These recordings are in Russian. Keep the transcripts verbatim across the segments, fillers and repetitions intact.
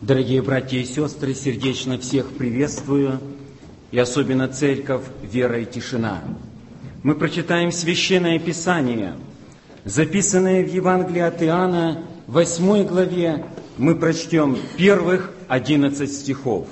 Дорогие братья и сестры, сердечно всех приветствую, и особенно церковь «Вера и тишина». Мы прочитаем Священное Писание, записанное в Евангелии от Иоанна, в восьмой главе, мы прочтем первых одиннадцать стихов.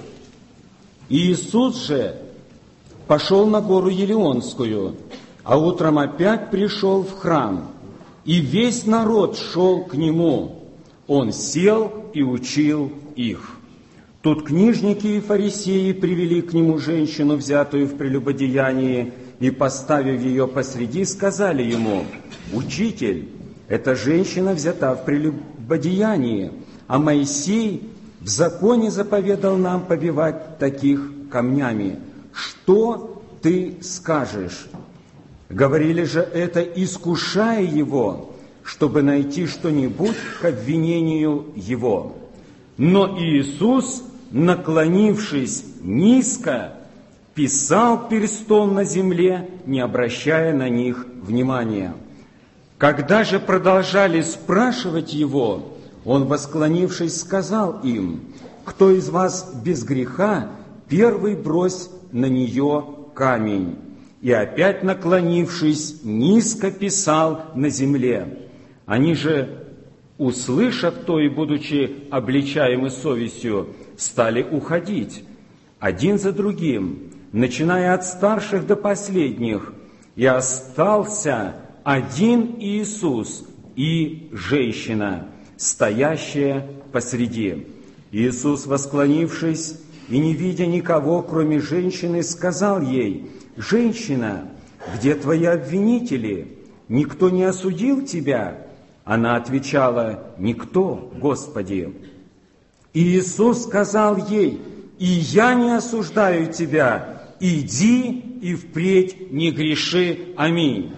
«Иисус же пошел на гору Елеонскую, а утром опять пришел в храм, и весь народ шел к Нему. Он сел и учил их. Тут книжники и фарисеи привели к Нему женщину, взятую в прелюбодеянии, и, поставив ее посреди, сказали Ему: «Учитель, эта женщина взята в прелюбодеянии, а Моисей в законе заповедал нам побивать таких камнями. Что ты скажешь?» Говорили же это, искушая Его, чтобы найти что-нибудь к обвинению Его. Но Иисус, наклонившись низко, писал перстом на земле, не обращая на них внимания. Когда же продолжали спрашивать Его, Он, восклонившись, сказал им: «Кто из вас без греха, первый брось на нее камень». И опять, наклонившись, низко писал на земле. Они же, услышав то и будучи обличаемы совестью, стали уходить, один за другим, начиная от старших до последних, и остался один Иисус и женщина, стоящая посреди. Иисус, восклонившись и не видя никого, кроме женщины, сказал ей: «Женщина, где твои обвинители? Никто не осудил тебя?» Она отвечала: «Никто, Господи». И Иисус сказал ей: «И я не осуждаю тебя, иди и впредь не греши. Аминь».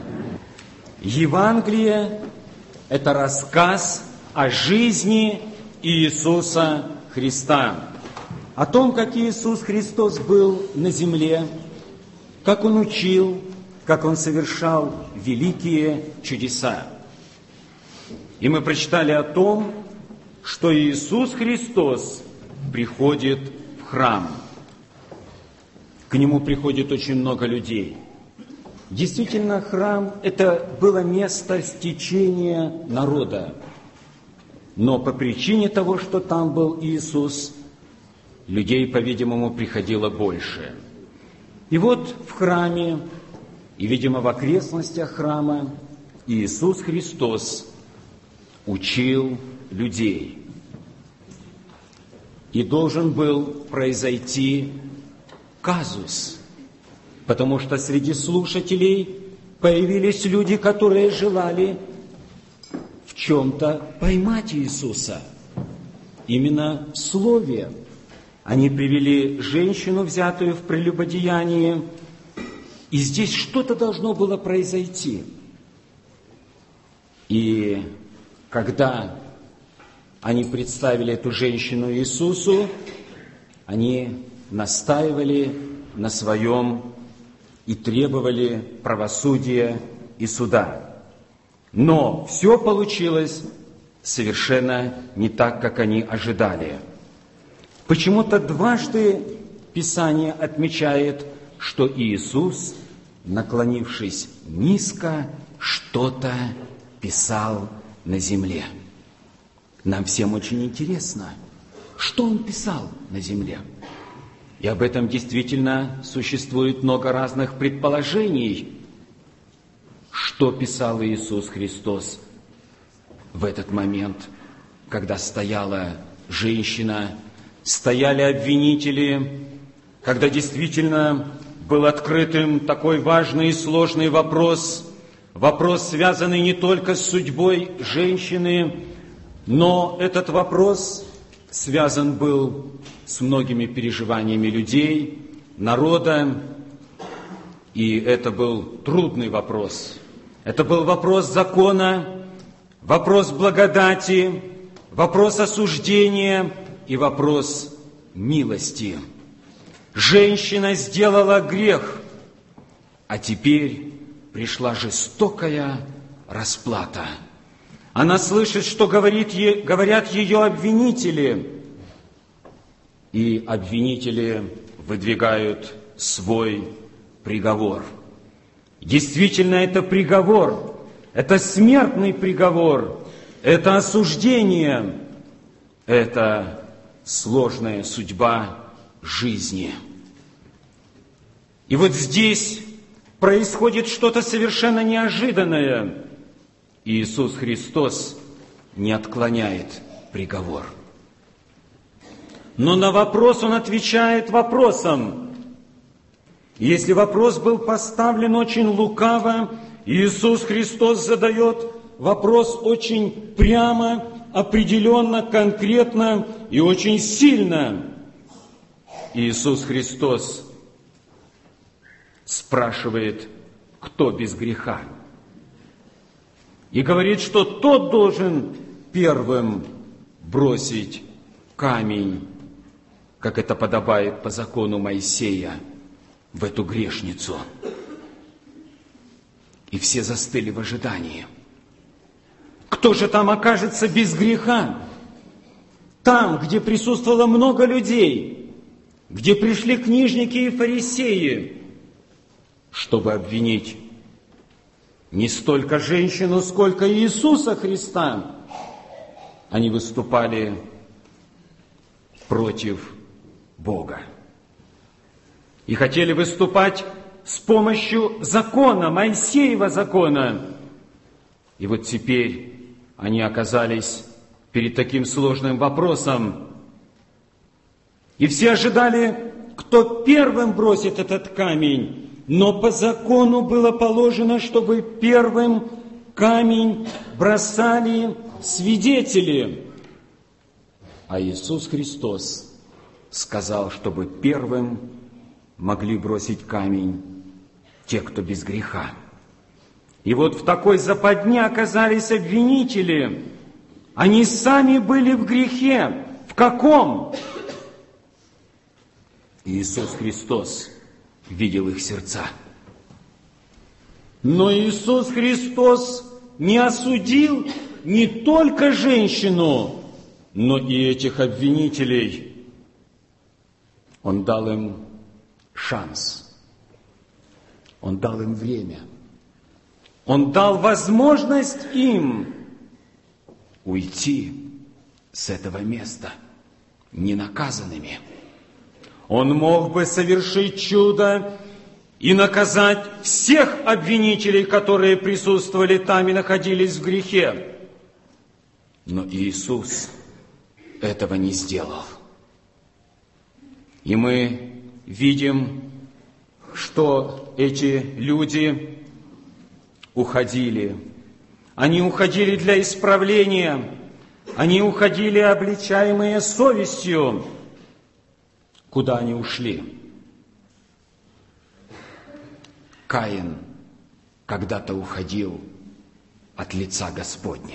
Евангелие – это рассказ о жизни Иисуса Христа, о том, как Иисус Христос был на земле, как Он учил, как Он совершал великие чудеса. И мы прочитали о том, что Иисус Христос приходит в храм. К Нему приходит очень много людей. Действительно, храм – это было место стечения народа. Но по причине того, что там был Иисус, людей, по-видимому, приходило больше. И вот в храме, и, видимо, в окрестностях храма, Иисус Христос учил людей. И должен был произойти казус, потому что среди слушателей появились люди, которые желали в чем-то поймать Иисуса, именно в слове. Они привели женщину, взятую в прелюбодеянии, и здесь что-то должно было произойти. И когда они представили эту женщину Иисусу, они настаивали на своем и требовали правосудия и суда. Но все получилось совершенно не так, как они ожидали. Почему-то дважды Писание отмечает, что Иисус, наклонившись низко, что-то писал на земле. Нам всем очень интересно, что Он писал на земле. И об этом действительно существует много разных предположений, что писал Иисус Христос в этот момент, когда стояла женщина, стояли обвинители, когда действительно был открытым такой важный и сложный вопрос, вопрос, связанный не только с судьбой женщины, но этот вопрос связан был с многими переживаниями людей, народа, и это был трудный вопрос. Это был вопрос закона, вопрос благодати, вопрос осуждения и вопрос милости. Женщина сделала грех, а теперь пришла жестокая расплата. Она слышит, что говорит е, говорят ее обвинители, и обвинители выдвигают свой приговор. Действительно, это приговор, это смертный приговор, это осуждение, это сложная судьба жизни. И вот здесь происходит что-то совершенно неожиданное. Иисус Христос не отклоняет приговор. Но на вопрос Он отвечает вопросом. Если вопрос был поставлен очень лукаво, Иисус Христос задает вопрос очень прямо, определенно, конкретно и очень сильно. Иисус Христос спрашивает, кто без греха. И говорит, что тот должен первым бросить камень, как это подобает по закону Моисея, в эту грешницу. И все застыли в ожидании. Кто же там окажется без греха? Там, где присутствовало много людей, где пришли книжники и фарисеи, чтобы обвинить не столько женщину, сколько Иисуса Христа. Они выступали против Бога. И хотели выступать с помощью закона, Моисеева закона. И вот теперь они оказались перед таким сложным вопросом. И все ожидали, кто первым бросит этот камень. Но по закону было положено, чтобы первым камень бросали свидетели. А Иисус Христос сказал, чтобы первым могли бросить камень те, кто без греха. И вот в такой западне оказались обвинители. Они сами были в грехе. В каком? Иисус Христос видел их сердца. Но Иисус Христос не осудил не только женщину, но и этих обвинителей. Он дал им шанс. Он дал им время. Он дал возможность им уйти с этого места ненаказанными. Он мог бы совершить чудо и наказать всех обвинителей, которые присутствовали там и находились в грехе. Но Иисус этого не сделал. И мы видим, что эти люди уходили. Они уходили для исправления. Они уходили, обличаемые совестью. Куда они ушли? Каин когда-то уходил от лица Господня,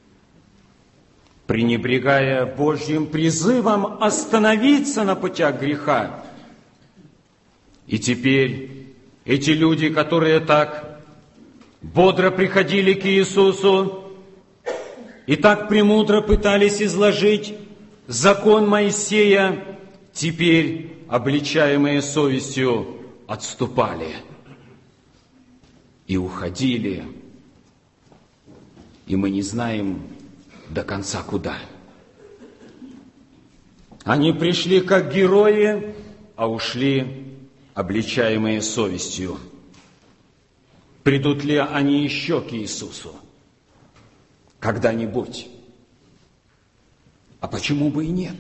пренебрегая Божьим призывом остановиться на путях греха. И теперь эти люди, которые так бодро приходили к Иисусу и так премудро пытались изложить закон Моисея, теперь, обличаемые совестью, отступали и уходили. И мы не знаем до конца куда. Они пришли как герои, а ушли обличаемые совестью. Придут ли они еще к Иисусу? Когда-нибудь? А почему бы и нет?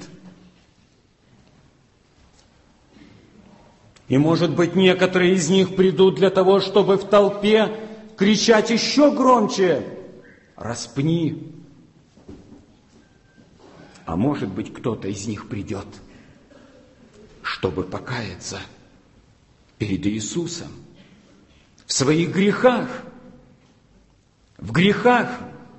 И, может быть, некоторые из них придут для того, чтобы в толпе кричать еще громче: «Распни!» А может быть, кто-то из них придет, чтобы покаяться перед Иисусом в своих грехах, в грехах,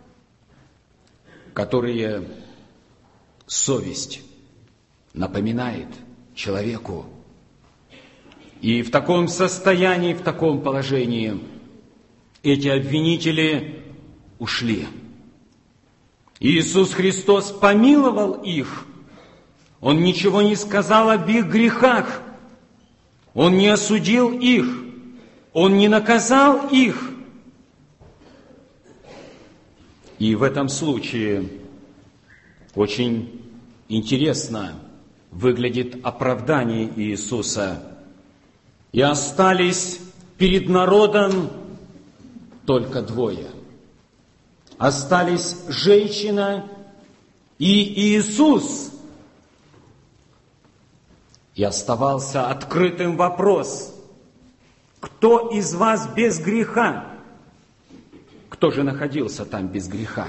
которые совесть напоминает человеку. И в таком состоянии, в таком положении эти обвинители ушли. Иисус Христос помиловал их. Он ничего не сказал об их грехах. Он не осудил их. Он не наказал их. И в этом случае очень интересно выглядит оправдание Иисуса. И остались перед народом только двое. Остались женщина и Иисус. И оставался открытым вопрос: кто из вас без греха? Кто же находился там без греха?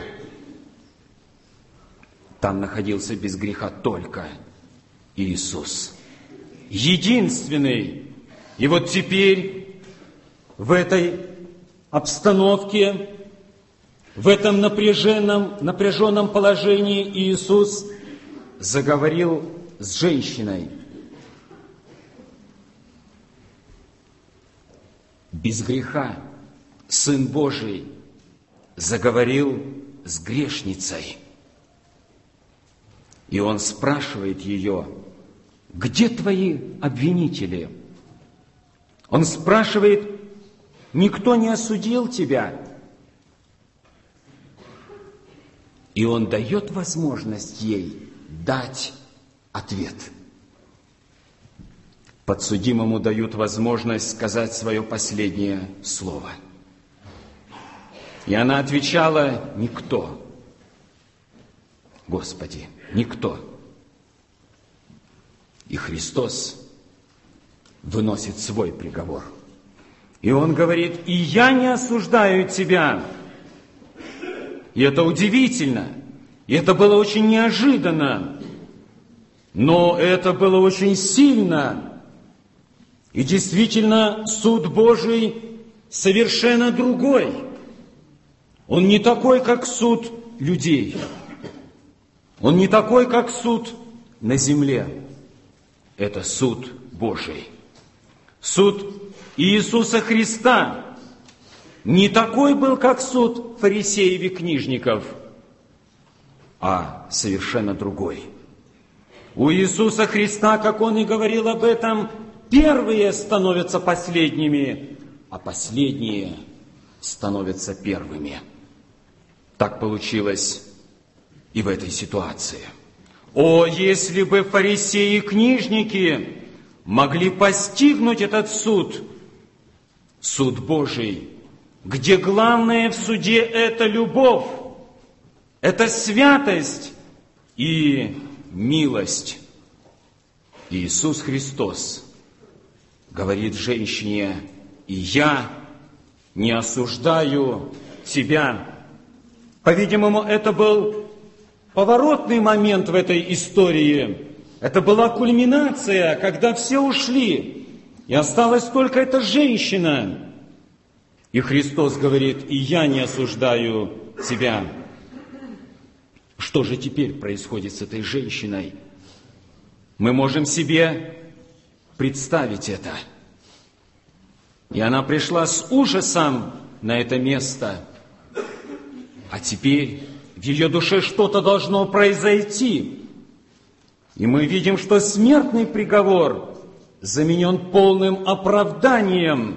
Там находился без греха только Иисус. Единственный. И вот теперь в этой обстановке, в этом напряженном, напряженном положении Иисус заговорил с женщиной. Без греха Сын Божий заговорил с грешницей. И Он спрашивает ее: где твои обвинители? Он спрашивает: никто не осудил тебя? И Он дает возможность ей дать ответ. Подсудимому дают возможность сказать свое последнее слово. И она отвечала: никто. Господи, никто. И Христос выносит свой приговор. И Он говорит: и я не осуждаю тебя. И это удивительно. И это было очень неожиданно. Но это было очень сильно. И действительно, суд Божий совершенно другой. Он не такой, как суд людей. Он не такой, как суд на земле. Это суд Божий. Суд Иисуса Христа не такой был, как суд фарисеев и книжников, а совершенно другой. У Иисуса Христа, как Он и говорил об этом, первые становятся последними, а последние становятся первыми. Так получилось и в этой ситуации. О, если бы фарисеи и книжники могли постигнуть этот суд, суд Божий, где главное в суде – это любовь, это святость и милость. Иисус Христос говорит женщине: и я не осуждаю тебя. По-видимому, это был поворотный момент в этой истории. Это была кульминация, когда все ушли, и осталась только эта женщина. И Христос говорит: и я не осуждаю тебя. Что же теперь происходит с этой женщиной? Мы можем себе представить это. И она пришла с ужасом на это место. А теперь в ее душе что-то должно произойти. И мы видим, что смертный приговор заменен полным оправданием.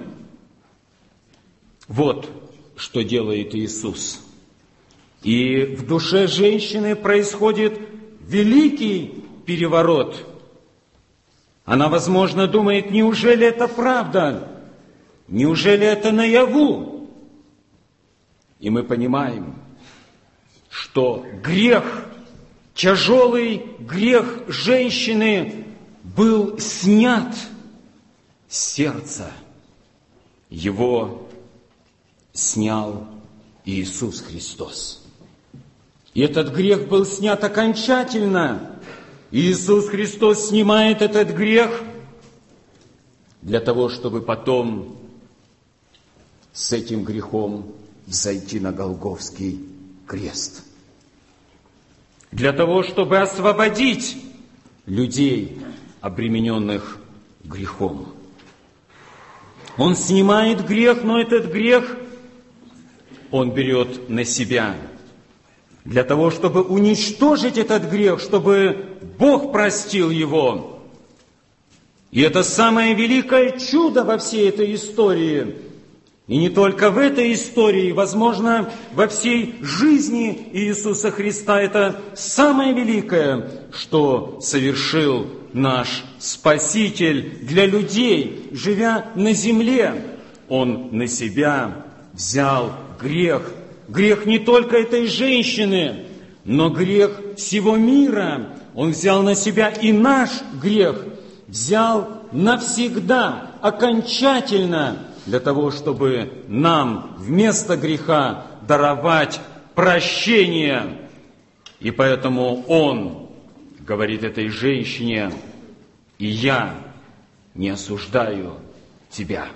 Вот что делает Иисус. И в душе женщины происходит великий переворот. Она, возможно, думает: неужели это правда? Неужели это наяву? И мы понимаем, что грех, тяжелый грех женщины был снят с сердца. Его снял Иисус Христос. И этот грех был снят окончательно. Иисус Христос снимает этот грех для того, чтобы потом с этим грехом взойти на Голгофский крест. Для того, чтобы освободить людей, обремененных грехом. Он снимает грех, но этот грех Он берет на себя. для того, чтобы уничтожить этот грех, чтобы Бог простил его. И это самое великое чудо во всей этой истории. И не только в этой истории, возможно, во всей жизни Иисуса Христа. Это самое великое, что совершил наш Спаситель для людей, живя на земле. Он на себя взял грех. Грех не только этой женщины, но грех всего мира. Он взял на себя и наш грех. Взял навсегда, окончательно, для того, чтобы нам вместо греха даровать прощение. И поэтому Он говорит этой женщине: «И я не осуждаю тебя».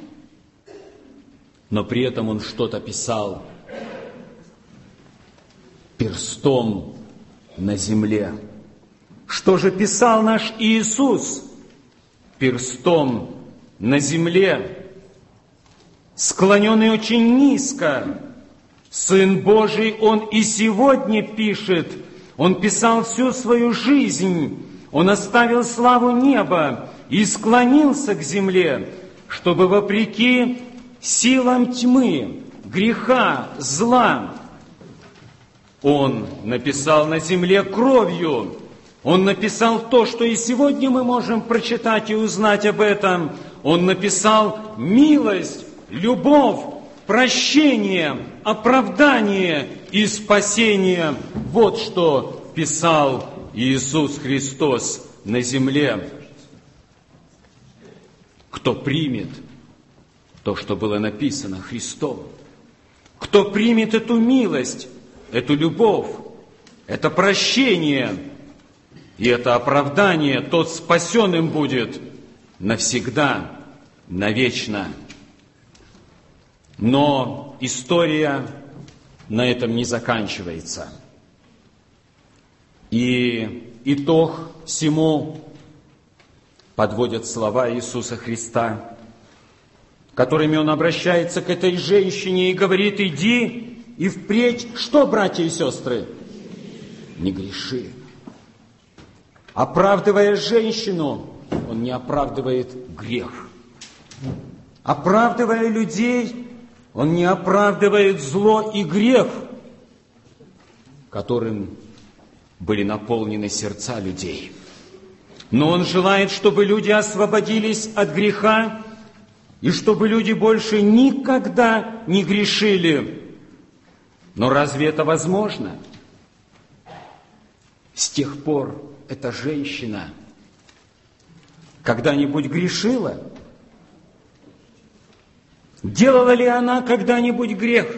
Но при этом Он что-то писал перстом на земле. Что же писал наш Иисус перстом на земле? Склоненный очень низко, Сын Божий, Он и сегодня пишет. Он писал всю свою жизнь. Он оставил славу неба и склонился к земле, чтобы вопреки силам тьмы, греха, зла, Он написал на земле кровью. Он написал то, что и сегодня мы можем прочитать и узнать об этом. Он написал милость, любовь, прощение, оправдание и спасение. Вот что писал Иисус Христос на земле. Кто примет то, что было написано Христом, кто примет эту милость, эту любовь, это прощение и это оправдание, тот спасенным будет навсегда, навечно. Но история на этом не заканчивается. И итог всему подводят слова Иисуса Христа, которыми Он обращается к этой женщине и говорит: иди и впредь, что, братья и сестры? Не греши. Оправдывая женщину, Он не оправдывает грех. Оправдывая людей, Он не оправдывает зло и грех, которым были наполнены сердца людей. Но Он желает, чтобы люди освободились от греха, и чтобы люди больше никогда не грешили. Но разве это возможно? С тех пор эта женщина когда-нибудь грешила? Делала ли она когда-нибудь грех?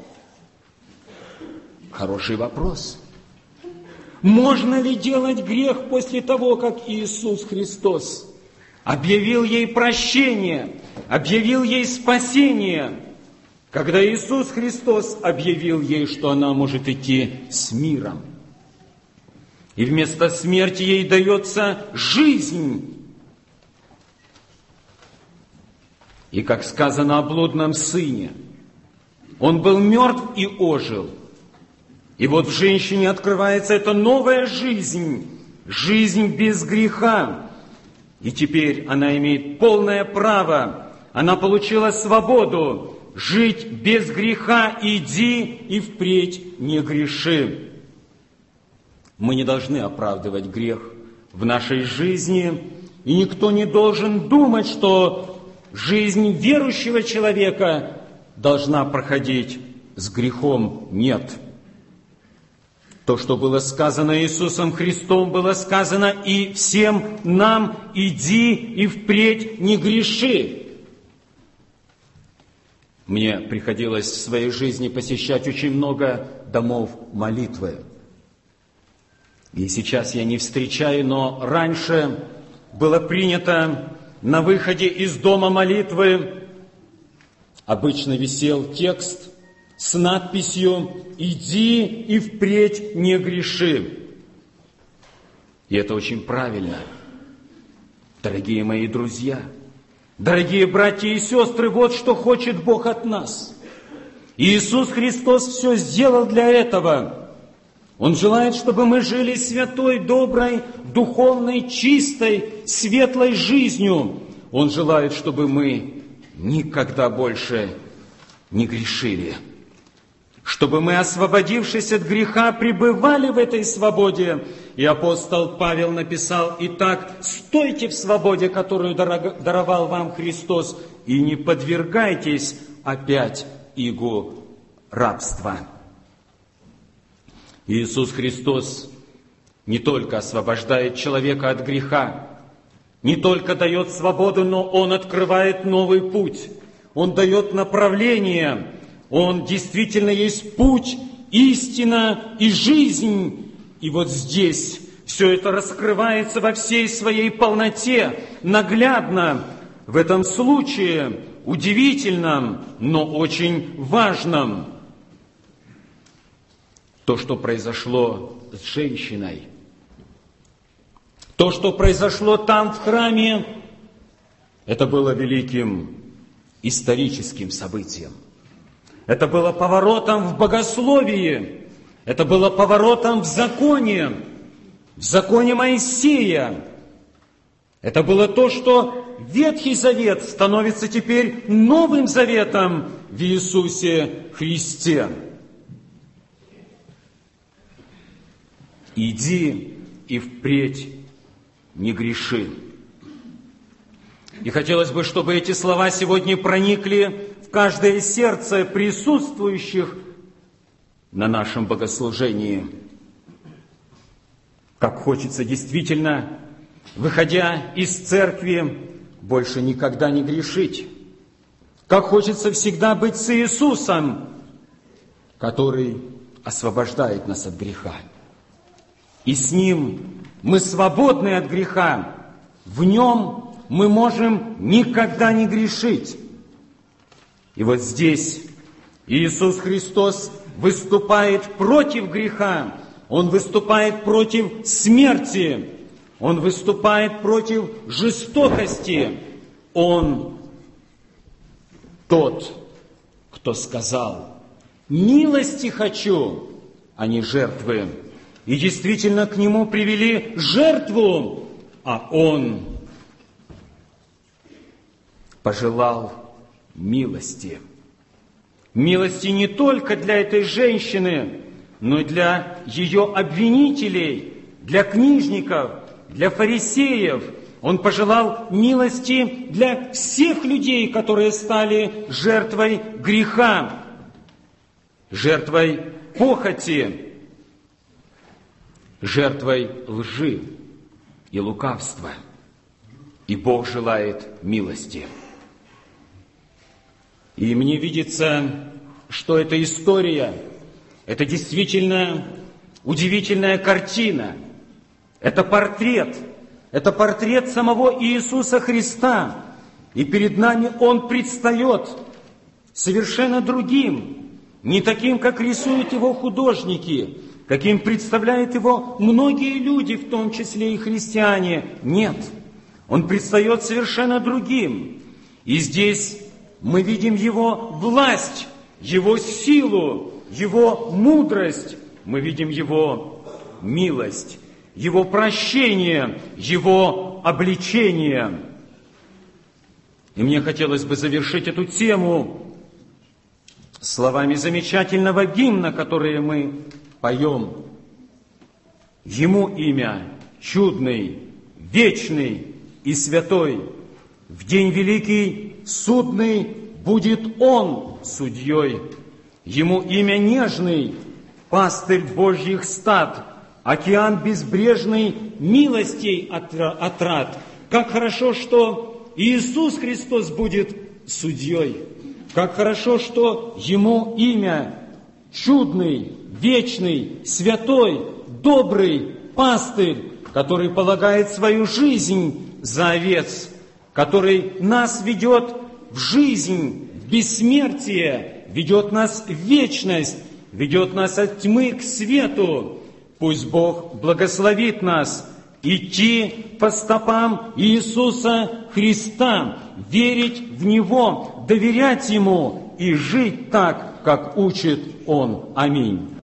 Хороший вопрос. Можно ли делать грех после того, как Иисус Христос объявил ей прощение, объявил ей спасение, когда Иисус Христос объявил ей, что она может идти с миром? И вместо смерти ей дается жизнь. И как сказано о блудном сыне, он был мертв и ожил. И вот в женщине открывается эта новая жизнь, жизнь без греха. И теперь она имеет полное право, она получила свободу жить без греха. Иди и впредь не греши. Мы не должны оправдывать грех в нашей жизни, и никто не должен думать, что жизнь верующего человека должна проходить с грехом. Нет. То, что было сказано Иисусом Христом, было сказано и всем нам: иди и впредь не греши. Мне приходилось в своей жизни посещать очень много домов молитвы. И сейчас я не встречаю, но раньше было принято на выходе из дома молитвы, обычно висел текст с надписью «Иди и впредь не греши». И это очень правильно. Дорогие мои друзья, дорогие братья и сестры, вот что хочет Бог от нас. Иисус Христос все сделал для этого. Он желает, чтобы мы жили святой, доброй, духовной, чистой, светлой жизнью. Он желает, чтобы мы никогда больше не грешили. Чтобы мы, освободившись от греха, пребывали в этой свободе. И апостол Павел написал: «Итак, стойте в свободе, которую даровал вам Христос, и не подвергайтесь опять игу рабства». Иисус Христос не только освобождает человека от греха, не только дает свободу, но Он открывает новый путь. Он дает направление. Он действительно есть путь, истина и жизнь. И вот здесь все это раскрывается во всей своей полноте, наглядно, в этом случае удивительном, но очень важном. То, что произошло с женщиной, то, что произошло там, в храме, это было великим историческим событием. Это было поворотом в богословии, это было поворотом в законе, в законе Моисея. Это было то, что Ветхий Завет становится теперь Новым Заветом в Иисусе Христе. «Иди и впредь не греши». И хотелось бы, чтобы эти слова сегодня проникли в каждое сердце присутствующих на нашем богослужении. Как хочется действительно, выходя из церкви, больше никогда не грешить. Как хочется всегда быть с Иисусом, который освобождает нас от греха. И с Ним мы свободны от греха. В Нем мы можем никогда не грешить. И вот здесь Иисус Христос выступает против греха. Он выступает против смерти. Он выступает против жестокости. Он тот, кто сказал: «Милости хочу, а не жертвы». И действительно к Нему привели жертву, а Он пожелал милости. Милости не только для этой женщины, но и для ее обвинителей, для книжников, для фарисеев. Он пожелал милости для всех людей, которые стали жертвой греха, жертвой похоти, жертвой лжи и лукавства. И Бог желает милости. И мне видится, что эта история, это действительно удивительная картина. Это портрет, это портрет самого Иисуса Христа. И перед нами Он предстает совершенно другим, не таким, как рисуют Его художники, каким представляют Его многие люди, в том числе и христиане. Нет, Он предстает совершенно другим. И здесь мы видим Его власть, Его силу, Его мудрость, мы видим Его милость, Его прощение, Его обличение. И мне хотелось бы завершить эту тему словами замечательного гимна, которые мы поем. Ему имя чудный, вечный и святой. В день великий судный будет Он судьей. Ему имя нежный, пастырь Божьих стад, океан безбрежный милостей отрад. Как хорошо, что Иисус Христос будет судьей. Как хорошо, что Ему имя чудный, вечный, святой, добрый пастырь, который полагает свою жизнь за овец, который нас ведет в жизнь, в бессмертие, ведет нас в вечность, ведет нас от тьмы к свету. Пусть Бог благословит нас идти по стопам Иисуса Христа, верить в Него, доверять Ему и жить так, как учит Он. Аминь.